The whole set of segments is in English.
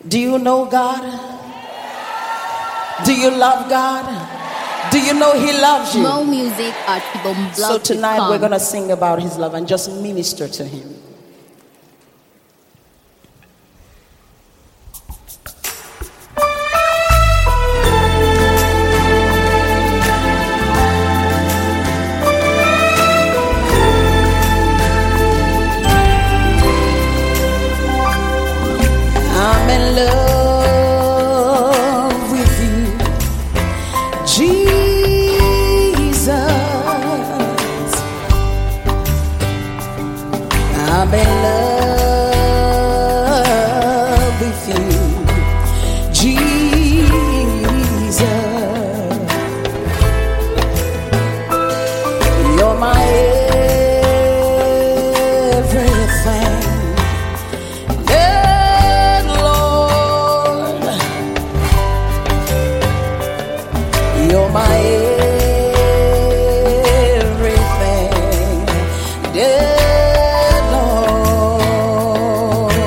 Do you know God? Do you love God? Do you know He loves you? More music at Kibomblog.com. So tonight we're going to sing about His love and just minister to Him. I'm in love with you, Jesus. I'm in love with you, Jesus. You're my everything. You're my everything, dear Lord.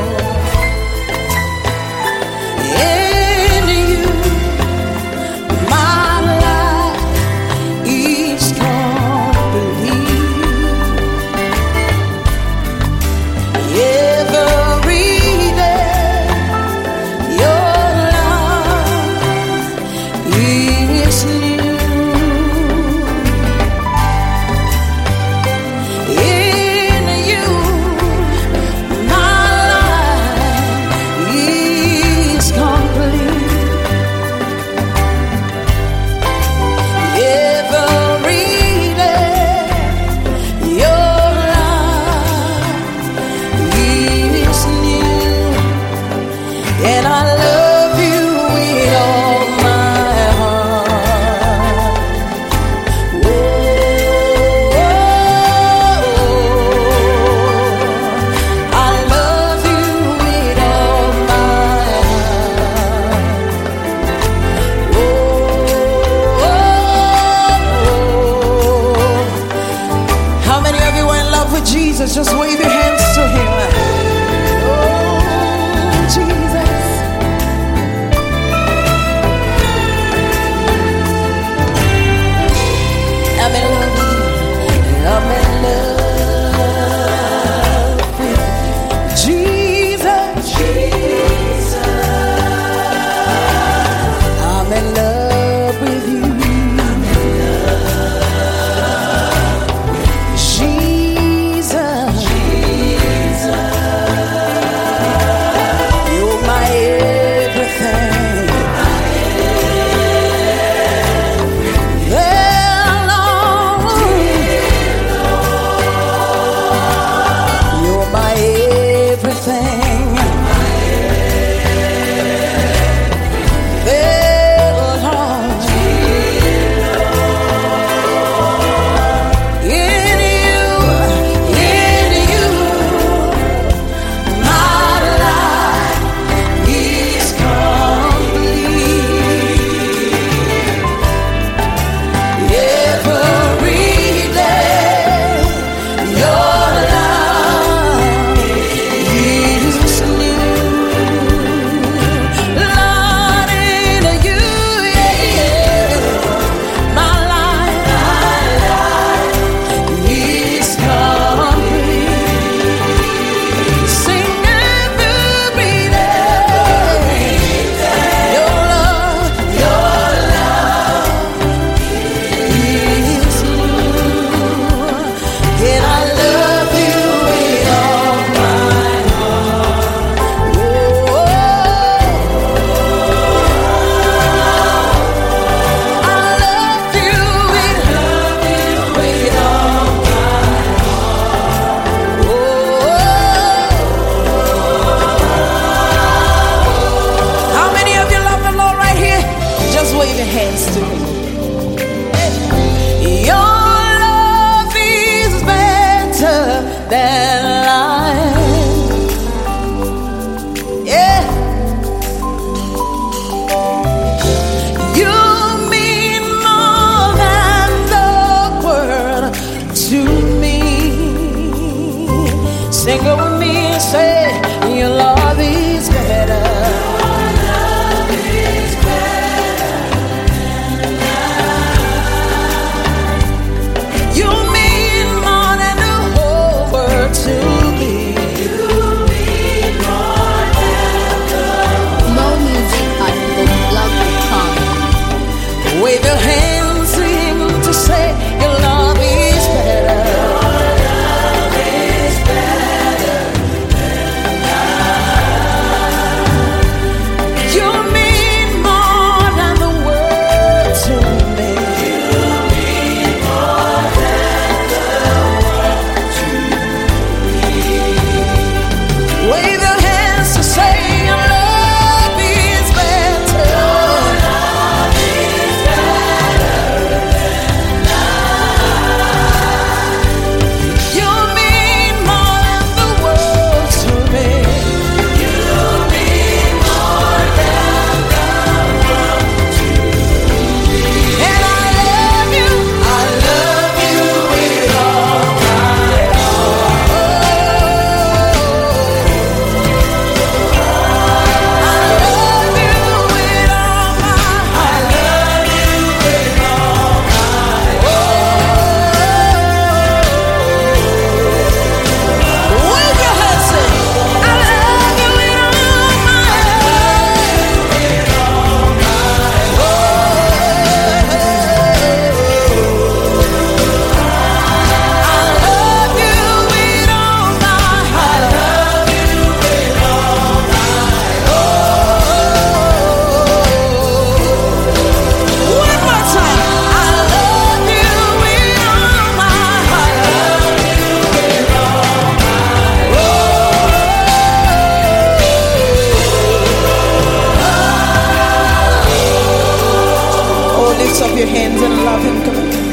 In you, my life is complete. Every day, your love is new. And I love you with all my heart. Oh, I love you with all my heart. Oh, how many of you are in love with Jesus? Just wave your hands to Him. I'm in love with Jesus. I'm in love with you. Jesus. raise up your hands and love him. Come on.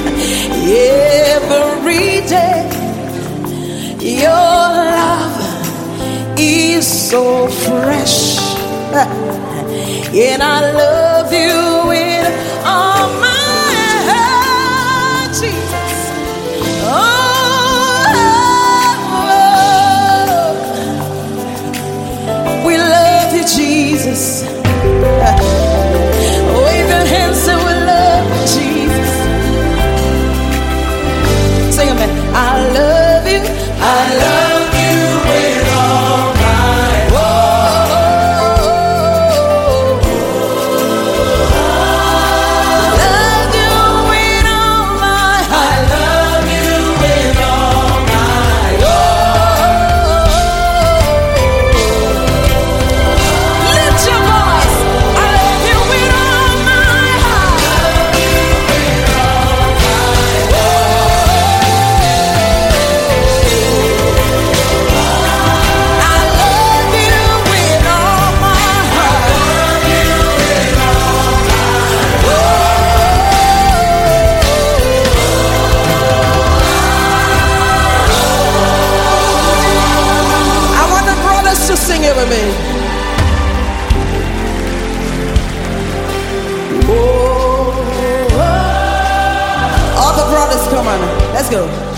Every day, your love is so fresh, and I love you with all my heart, Jesus. Oh, we love you, Jesus. Wave your hands and we love you, Jesus. Sing it, I love you. I love you with all my heart. Love you with all my heart. I love you with all my heart. Lift your voice. I love you with all my heart. To sing it with me. Oh, all the brothers, come on, let's go.